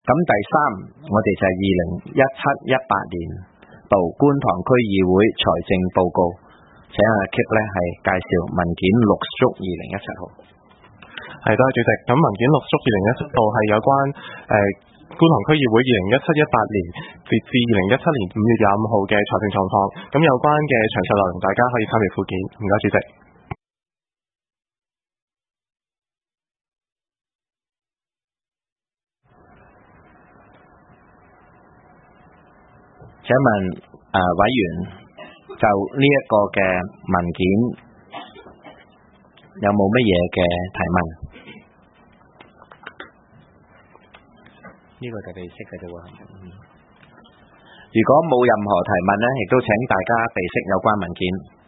咁第三，我哋就係2017-18年度觀塘區議會財政報告，請阿 Kip 咧係介紹文件六叔2017號。 係，多謝主席。咁文件六叔2017號係有關觀塘區議會2017-18年截至2017年5月25號嘅財政狀況。咁有關嘅詳細內容，大家可以參閱附件。唔該，主席。 請問委員就呢一個嘅文件有冇乜嘢嘅提問？呢個就你識嘅啫喎。如果冇任何提問呢，亦都請大家備悉有關文件。